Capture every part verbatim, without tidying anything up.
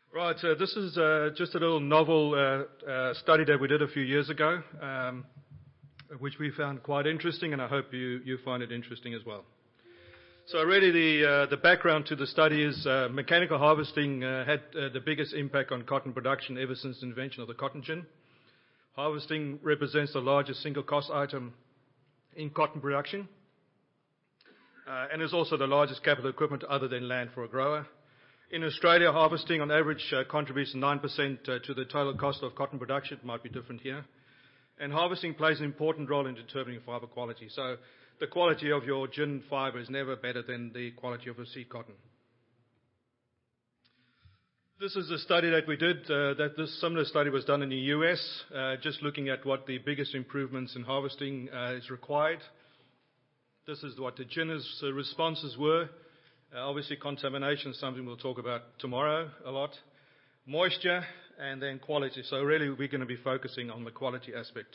Right, uh, this is uh, just a little novel uh, uh, study that we did a few years ago, um, which we found quite interesting, and I hope you, you find it interesting as well. So really the, uh, the background to the study is uh, mechanical harvesting uh, had uh, the biggest impact on cotton production ever since the invention of the cotton gin. Harvesting represents the largest single cost item in cotton production, uh, and is also the largest capital equipment other than land for a grower. In Australia, harvesting on average uh, contributes nine percent uh, to the total cost of cotton production. It might be different here. And harvesting plays an important role in determining fibre quality. So the quality of your gin fibre is never better than the quality of your seed cotton. This is a study that we did. Uh, that this similar study was done in the U S, uh, just looking at what the biggest improvements in harvesting uh, is required. This is what the ginners' uh, responses were. Uh, obviously, contamination is something we'll talk about tomorrow a lot. Moisture, and then quality. So really, we're going to be focusing on the quality aspect.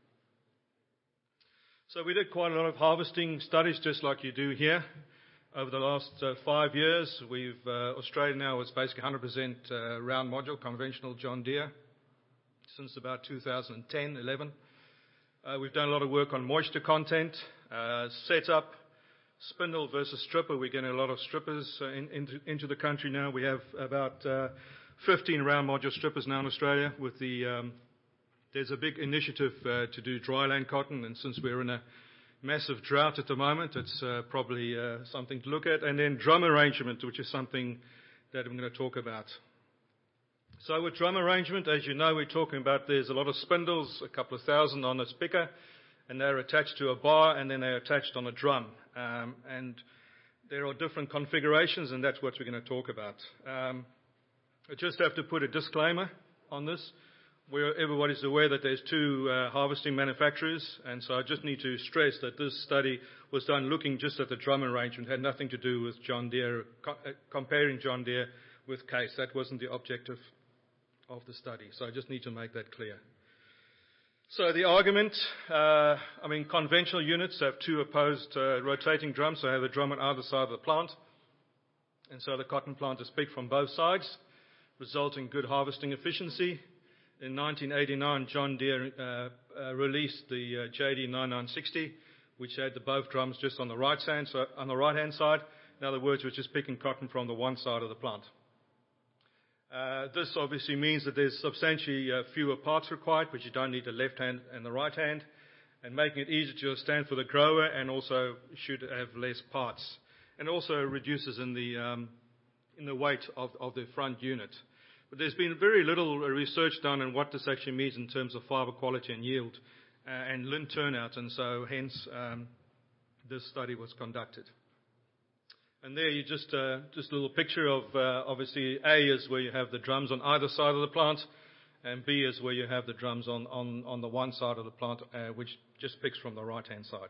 So we did quite a lot of harvesting studies, just like you do here. Over the last uh, five years, we've uh, Australia now is basically one hundred percent uh, round module, conventional John Deere, since about two thousand ten, eleven. Uh, we've done a lot of work on moisture content, uh, setup, spindle versus stripper. We're getting a lot of strippers uh, in, into, into the country now. We have about uh, fifteen round module strippers now in Australia. With the um, there's a big initiative uh, to do dryland cotton, and since we're in a massive drought at the moment, it's uh, probably uh, something to look at. And then drum arrangement, which is something that I'm going to talk about. So with drum arrangement, as you know, we're talking about there's a lot of spindles, a couple of thousand on a spicker, and they're attached to a bar, and then they're attached on a drum. Um, and there are different configurations, and that's what we're going to talk about. Um, I just have to put a disclaimer on this, where everybody's aware that there's two uh, harvesting manufacturers, and so I just need to stress that this study was done looking just at the drum arrangement. It had nothing to do with John Deere, co- uh, comparing John Deere with Case. That wasn't the objective of the study, so I just need to make that clear. So the argument, uh, I mean, conventional units have two opposed uh, rotating drums, so I have a drum on either side of the plant, and so the cotton plant is picked from both sides, resulting in good harvesting efficiency. In nineteen eighty-nine, John Deere uh, uh, released the uh, J D ninety-nine sixty, which had the both drums just on the right hand, so on the right hand side. In other words, we're just picking cotton from the one side of the plant. Uh, this obviously means that there's substantially uh, fewer parts required, but you don't need the left hand and the right hand, and making it easier to understand for the grower, and also should have less parts, and also reduces in the um, in the weight of, of the front unit. But there's been very little research done on what this actually means in terms of fibre quality and yield uh, and lint turnout, and so hence um, this study was conducted. And there you just uh, just a little picture of uh, obviously A is where you have the drums on either side of the plant, and B is where you have the drums on, on, on the one side of the plant, uh, which just picks from the right-hand side.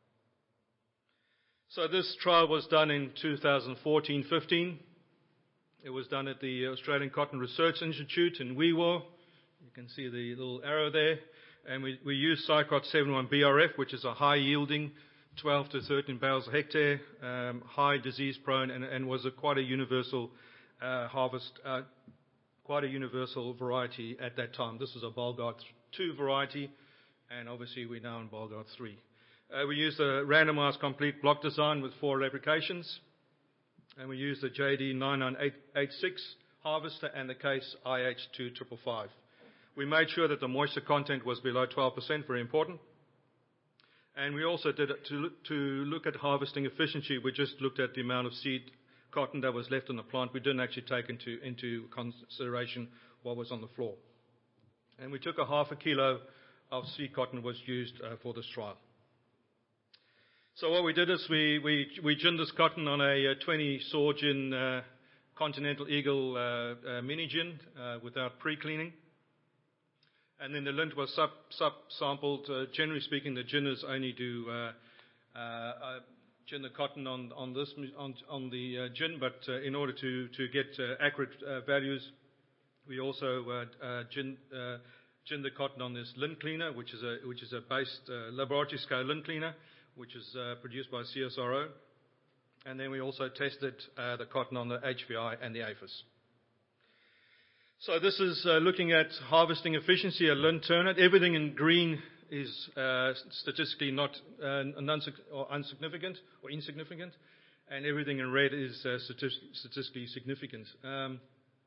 So this trial was done in two thousand fourteen fifteen. It was done at the Australian Cotton Research Institute in Wee Waa. You can see the little arrow there. And we, we used Sycot seventy-one B R F, which is a high-yielding twelve to thirteen bales a hectare, um, high disease-prone, and, and was a quite a universal uh, harvest, uh, quite a universal variety at that time. This was a Bollgard two variety, and obviously we're now in Bollgard three. Uh, we used a randomized complete block design with four applications. And we used the J D ninety-nine eighty-six harvester and the Case I H two five five five. We made sure that the moisture content was below twelve percent, very important. And we also did it to, to look at harvesting efficiency. We just looked at the amount of seed cotton that was left on the plant. We didn't actually take into, into consideration what was on the floor. And we took a half a kilo of seed cotton was used uh, for this trial. So what we did is we, we, we ginned this cotton on a twenty saw gin uh, Continental Eagle uh, uh, mini gin uh, without pre-cleaning. And then the lint was sub, sub-sampled. Uh, generally speaking, the ginners only do uh, uh, uh, gin the cotton on, on, this, on, on the uh, gin, but uh, in order to, to get uh, accurate uh, values, we also uh, uh, gin, uh, gin the cotton on this lint cleaner, which is a, which is a based uh, laboratory scale lint cleaner, which is uh, produced by C S R O. And then we also tested uh, the cotton on the H V I and the APHIS. So this is uh, looking at harvesting efficiency at Lynn Turnout. Everything in green is uh, statistically not uh, non- or insignificant or insignificant, and everything in red is uh, statistically significant. Um,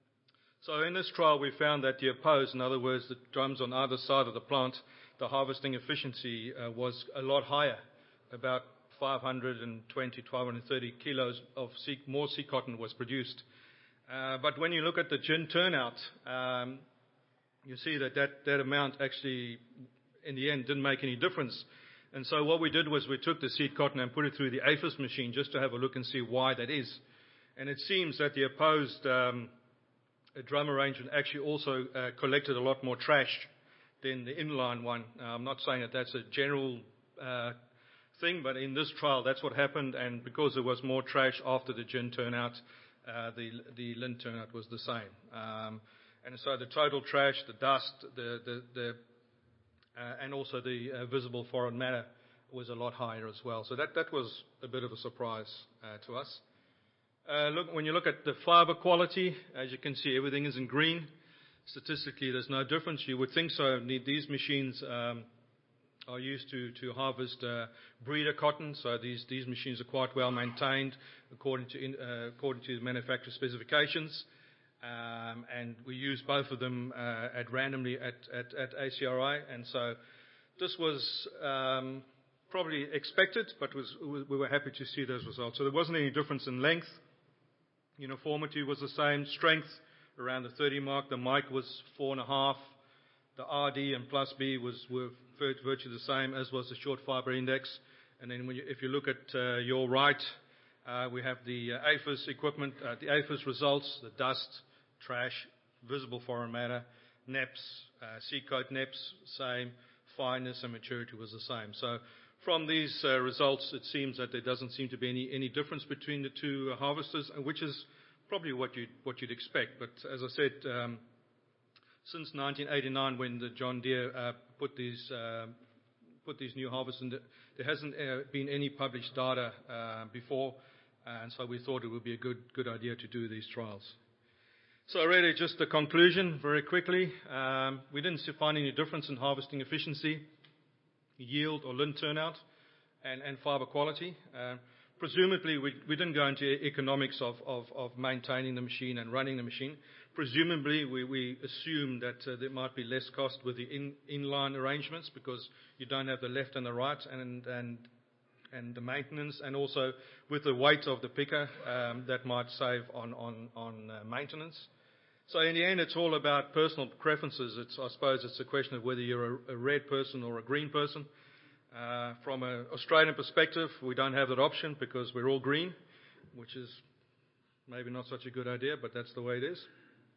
so in this trial, we found that the opposed, in other words, the drums on either side of the plant, the harvesting efficiency uh, was a lot higher, about five hundred twenty, twelve thirty kilos of sea, more sea cotton was produced. Uh, but when you look at the gin turnout, um, you see that, that that amount actually, in the end, didn't make any difference. And so what we did was we took the seed cotton and put it through the APHIS machine just to have a look and see why that is. And it seems that the opposed um, drum arrangement actually also uh, collected a lot more trash than the inline one. Uh, I'm not saying that that's a general uh, thing, but in this trial, that's what happened. And because there was more trash after the gin turnout, Uh, the the Lynn turnout was the same, um, and so the total trash, the dust, the the, the uh, and also the uh, visible foreign matter was a lot higher as well. So that that was a bit of a surprise uh, to us. Uh, look, when you look at the fiber quality, as you can see, everything is in green. Statistically, there's no difference. You would think so. These machines um, are used to, to harvest uh, breeder cotton, so these, these machines are quite well maintained according to, in, uh, according to the manufacturer specifications. Um, and we use both of them uh, at randomly at, at, at A C R I. And so this was um, probably expected, but was, we were happy to see those results. So there wasn't any difference in length. Uniformity was the same. Strength around the thirty mark. The mic was four and a half. The R D and plus B was were virtually the same, as was the short fiber index. And then when you, if you look at uh, your right, uh, we have the uh, APHIS equipment, uh, the APHIS results, the dust, trash, visible foreign matter, N E P S, uh, Seacoat N E P S, same, fineness and maturity was the same. So from these uh, results, it seems that there doesn't seem to be any, any difference between the two uh, harvesters, which is probably what you'd, what you'd expect. But as I said, um, since nineteen eighty-nine, when the John Deere uh, put these uh, put these new harvests in, there hasn't uh, been any published data uh, before, and so we thought it would be a good good idea to do these trials. So really, just the conclusion very quickly. Um, we didn't find any difference in harvesting efficiency, yield or lint turnout, and, and fiber quality. Uh, presumably, we, we didn't go into economics of, of, of maintaining the machine and running the machine. Presumably, we, we assume that uh, there might be less cost with the in, inline arrangements because you don't have the left and the right and, and, and the maintenance, and also with the weight of the picker, um, that might save on, on, on uh, maintenance. So in the end, it's all about personal preferences. It's, I suppose it's a question of whether you're a, a red person or a green person. Uh, from an Australian perspective, we don't have that option because we're all green, which is maybe not such a good idea, but that's the way it is.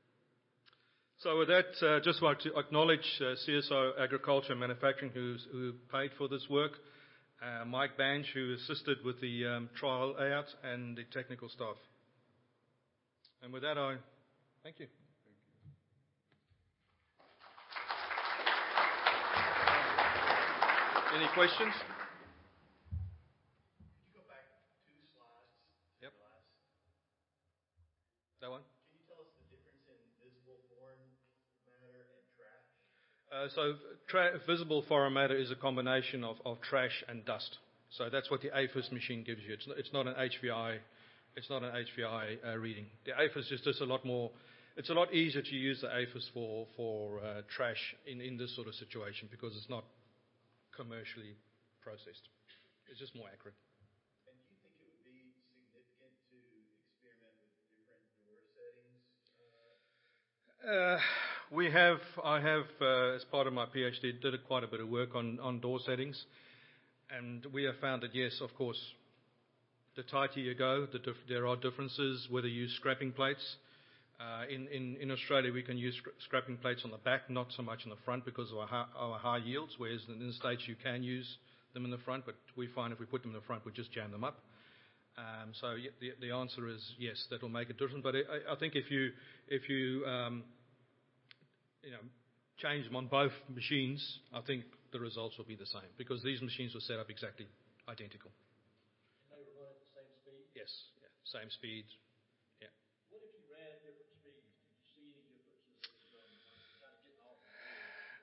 So with that, uh, just want to acknowledge uh, C S O Agriculture and Manufacturing, who's, who paid for this work, uh, Mike Bange, who assisted with the um, trial layout, and the technical staff. And with that, I thank you. Any questions? Could you go back two slides? Yep. That one? Can you tell us the difference in visible foreign matter and trash? Uh, so tra- visible foreign matter is a combination of, of trash and dust. So that's what the APHIS machine gives you. It's not, it's not an H V I. It's not an H V I uh, reading. The APHIS is just a lot more. It's a lot easier to use the APHIS for for uh, trash in, in this sort of situation because it's not commercially processed. It's just more accurate. And do you think it would be significant to experiment with different door settings? Uh, we have, I have, uh, as part of my PhD, did quite a bit of work on, on door settings, and we have found that yes, of course, the tighter you go, the dif- there are differences. Whether you use scrapping plates. Uh, in, in, in Australia, we can use scra- scrapping plates on the back, not so much on the front because of our high, our high yields, whereas in the States you can use them in the front, but we find if we put them in the front, we just jam them up. Um, so y- the, the answer is yes, that will make a difference. But I, I think if you, if you, um, you know, change them on both machines, I think the results will be the same because these machines were set up exactly identical. And they were run at the same speed? Yes, yeah, same speed. What if you ran at different speeds? Did you see any differences?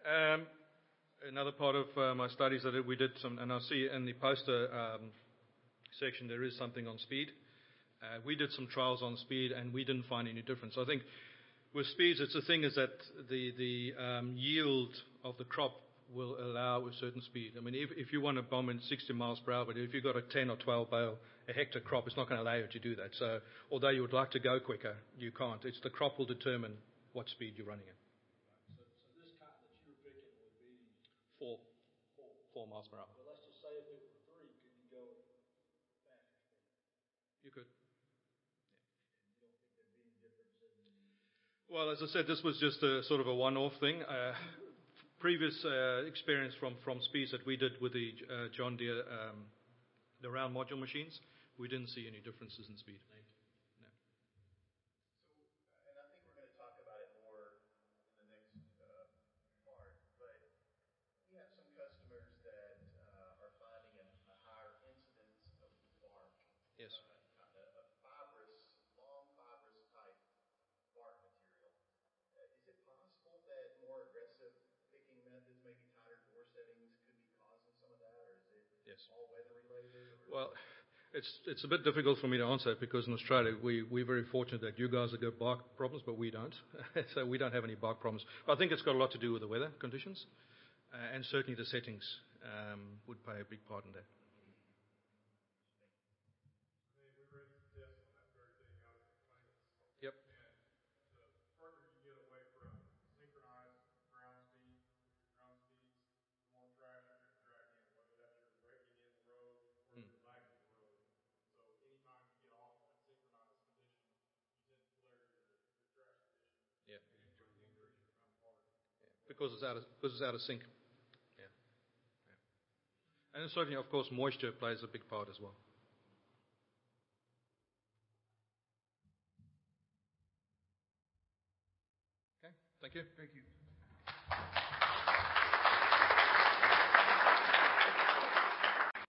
Um, another part of uh, my studies that we did some, and I see in the poster um, section there is something on speed. Uh, we did some trials on speed, and we didn't find any difference. I think with speeds, it's the thing is that the the um, yield of the crop will allow a certain speed. I mean, if, if you want to bomb in sixty miles per hour, but if you've got a ten or twelve bale a hectare crop, it's not going to allow you to do that. So, although you would like to go quicker, you can't. It's the crop will determine what speed you're running at. So, so this cotton that you were picking would be Four, four. four miles per hour. Well, let's just say if it were three, could you go at faster speed? You could. You don't think there'd be any difference in? Well, as I said, this was just a sort of a one-off thing. Uh, previous uh, experience from, from speeds that we did with the uh, John Deere, um, the round module machines, we didn't see any differences in speed. No. So, and I think we're going to talk about it more in the next uh, part, but we have some customers that uh, are finding a, a higher incidence of bark. Yes. Uh, a, a fibrous, long fibrous type bark material. Uh, is it possible that more aggressive picking methods, maybe tighter door settings, could be causing some of that, or is it Yes. all weather related? Or? Well, it's it's a bit difficult for me to answer because in Australia we we're very fortunate that you guys have got bark problems, but we don't. So we don't have any bark problems. I think it's got a lot to do with the weather conditions, uh, and certainly the settings um, would play a big part in that. Yep. Yeah. Because it's out of because it's out of sync. Yeah. Yeah. And certainly, of course, moisture plays a big part as well. Okay. Thank you. Thank you.